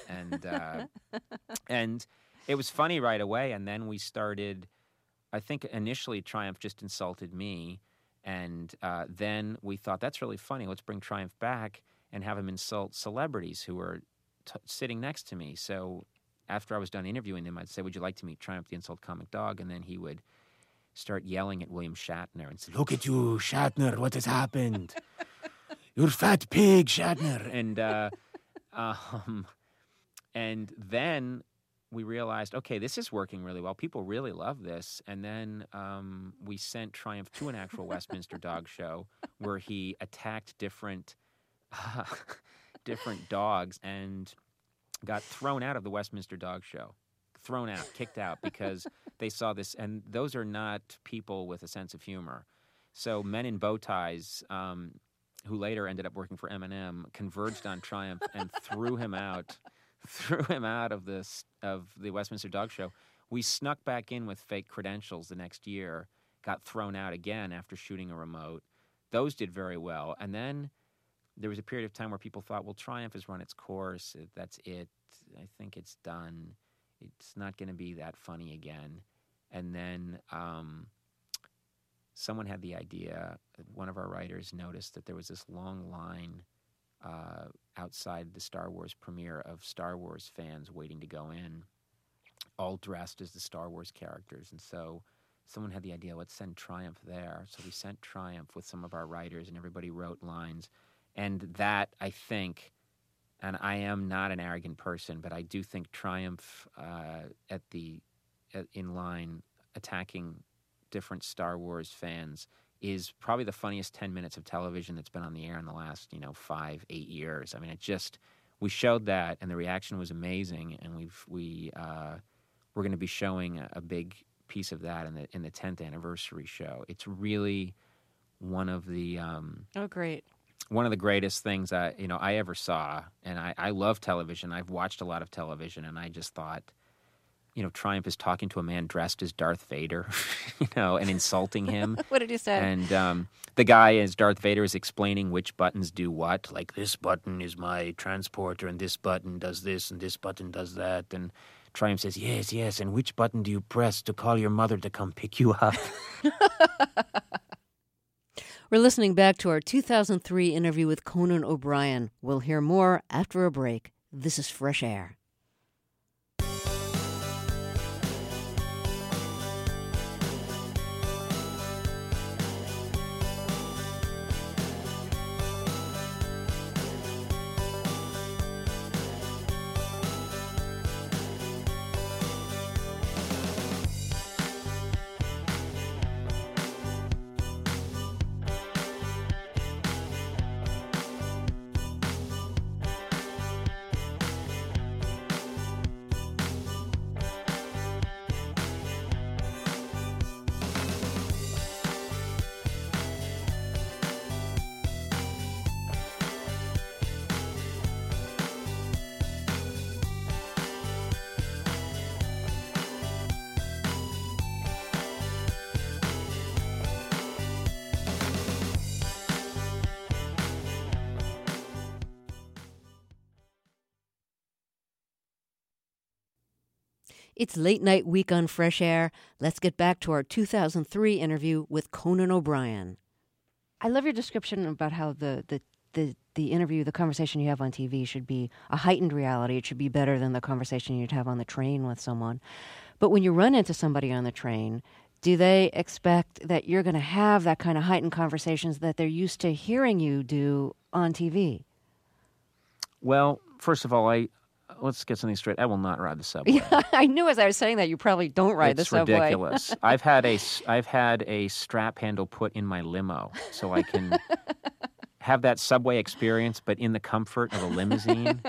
And it was funny right away. And then we started, I think initially Triumph just insulted me. And then we thought, that's really funny. Let's bring Triumph back and have him insult celebrities who were sitting next to me. So after I was done interviewing them, I'd say, would you like to meet Triumph the Insult Comic Dog? And then he would start yelling at William Shatner and say, look at you, Shatner, what has happened? You're fat pig, Shatner. And then we realized, okay, this is working really well. People really love this. And then we sent Triumph to an actual Westminster Dog Show where he attacked different dogs and got thrown out of the Westminster Dog Show. Thrown out, kicked out, because they saw this, and those are not people with a sense of humor. So men in bow ties, who later ended up working for Eminem, converged on Triumph and threw him out of the Westminster Dog Show, We snuck back in with fake credentials the next year, got thrown out again after shooting a remote. Those did very well. And then there was a period of time where people thought, well, Triumph has run its course. That's it. I think it's done. It's not going to be that funny again. And then someone had the idea, one of our writers noticed that there was this long line outside the Star Wars premiere of Star Wars fans waiting to go in, all dressed as the Star Wars characters. And so someone had the idea, let's send Triumph there. So we sent Triumph with some of our writers, and everybody wrote lines. And that, I think, and I am not an arrogant person, but I do think Triumph in line attacking different Star Wars fans is probably the funniest 10 minutes of television that's been on the air in the last, 5-8 years. I mean, we showed that, and the reaction was amazing, and we're going to be showing a big piece of that in the 10th anniversary show. It's really one of the great. One of the greatest things I ever saw, and I love television. I've watched a lot of television, and I just thought, Triumph is talking to a man dressed as Darth Vader, and insulting him. What did he say? And the guy as Darth Vader is explaining which buttons do what. Like, this button is my transporter, and this button does this, and this button does that. And Triumph says, yes, and which button do you press to call your mother to come pick you up? We're listening back to our 2003 interview with Conan O'Brien. We'll hear more after a break. This is Fresh Air. It's late night week on Fresh Air. Let's get back to our 2003 interview with Conan O'Brien. I love your description about how the interview, the conversation you have on TV should be a heightened reality. It should be better than the conversation you'd have on the train with someone. But when you run into somebody on the train, do they expect that you're going to have that kind of heightened conversations that they're used to hearing you do on TV? Well, first of all, let's get something straight. I will not ride the subway. Yeah, I knew as I was saying that you probably don't ride the subway. It's ridiculous. I've had a strap handle put in my limo so I can have that subway experience, but in the comfort of a limousine.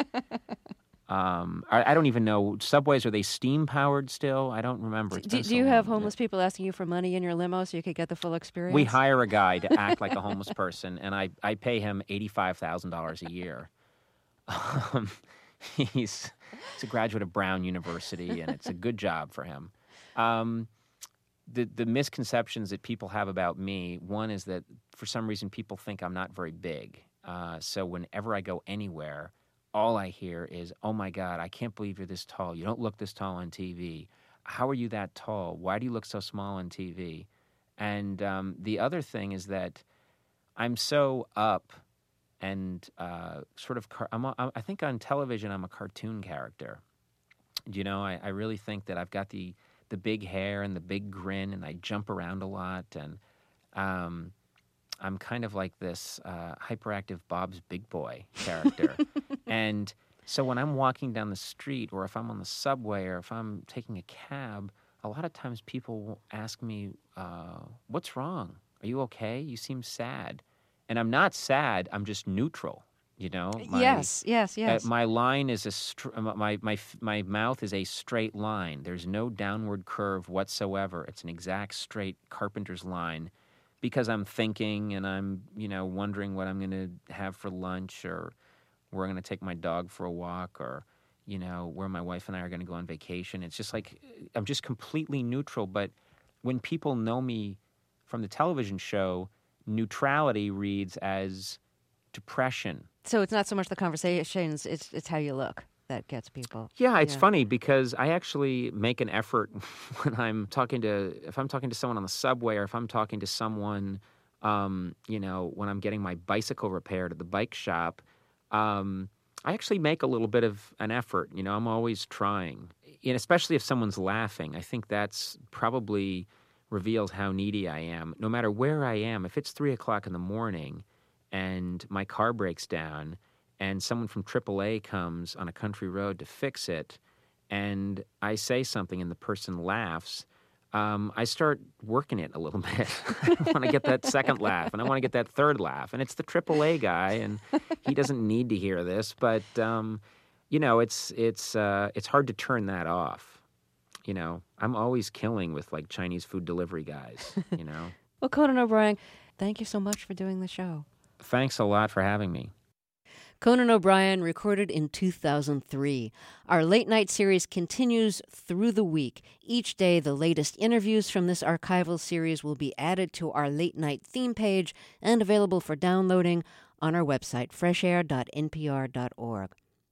I don't even know. Subways, are they steam powered still? I don't remember. Do you have homeless people asking you for money in your limo so you could get the full experience? We hire a guy to act like a homeless person, and I pay him $85,000 a year. He's a graduate of Brown University, and it's a good job for him. The misconceptions that people have about me, one is that for some reason people think I'm not very big. So whenever I go anywhere, all I hear is, oh my God, I can't believe you're this tall. You don't look this tall on TV. How are you that tall? Why do you look so small on TV? And the other thing is that I'm so up and sort of, I think on television I'm a cartoon character. I really think that I've got the big hair and the big grin, and I jump around a lot, and I'm kind of like this hyperactive Bob's Big Boy character. And so when I'm walking down the street, or if I'm on the subway, or if I'm taking a cab, a lot of times people will ask me, what's wrong? Are you okay? You seem sad. And I'm not sad. I'm just neutral. Yes. My line is my mouth is a straight line. There's no downward curve whatsoever. It's an exact straight carpenter's line, because I'm thinking and I'm wondering what I'm going to have for lunch, or where I'm going to take my dog for a walk, or where my wife and I are going to go on vacation. It's just like I'm just completely neutral. But when people know me from the television show, neutrality reads as depression. So it's not so much the conversations, it's how you look that gets people. Yeah, it's funny because I actually make an effort when I'm talking to someone on the subway, or if I'm talking to someone, when I'm getting my bicycle repaired at the bike shop, I actually make a little bit of an effort. I'm always trying, and especially if someone's laughing. I think that's probably reveals how needy I am. No matter where I am, if it's 3:00 in the morning and my car breaks down and someone from AAA comes on a country road to fix it, and I say something and the person laughs, I start working it a little bit. I want to get that second laugh, and I want to get that third laugh. And it's the AAA guy, and he doesn't need to hear this, but it's hard to turn that off. I'm always killing with like Chinese food delivery guys. Well, Conan O'Brien, thank you so much for doing the show. Thanks a lot for having me. Conan O'Brien, recorded in 2003. Our late-night series continues through the week. Each day, the latest interviews from this archival series will be added to our late-night theme page and available for downloading on our website, freshair.npr.org.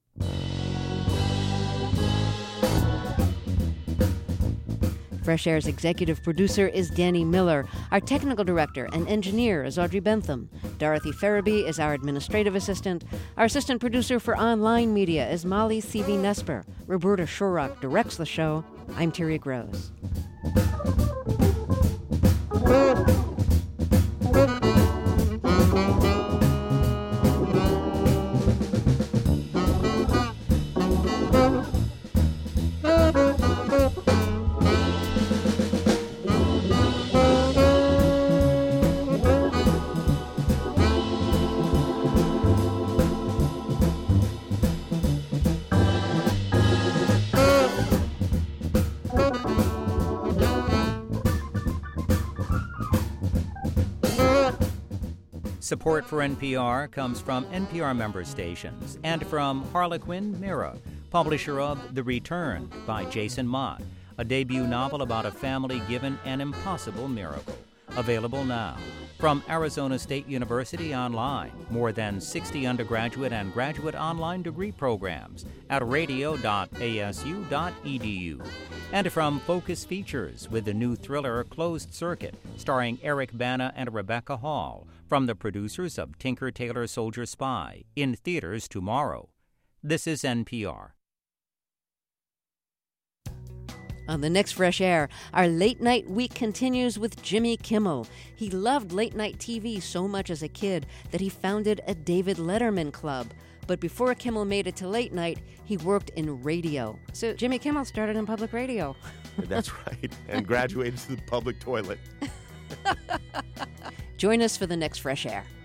Fresh Air's executive producer is Danny Miller. Our technical director and engineer is Audrey Bentham. Dorothy Farabee is our administrative assistant. Our assistant producer for online media is Molly C.V. Nesper. Roberta Shorrock directs the show. I'm Terry Gross. Support for NPR comes from NPR member stations and from Harlequin Mira, publisher of The Return by Jason Mott, a debut novel about a family given an impossible miracle. Available now. From Arizona State University Online, more than 60 undergraduate and graduate online degree programs at radio.asu.edu. And from Focus Features with the new thriller Closed Circuit, starring Eric Bana and Rebecca Hall, from the producers of Tinker Tailor Soldier Spy, in theaters tomorrow. This is NPR. On the next Fresh Air, our late night week continues with Jimmy Kimmel. He loved late night TV so much as a kid that he founded a David Letterman Club. But before Kimmel made it to late night, he worked in radio. So Jimmy Kimmel started in public radio. That's right, and graduated to the public toilet. Join us for the next Fresh Air.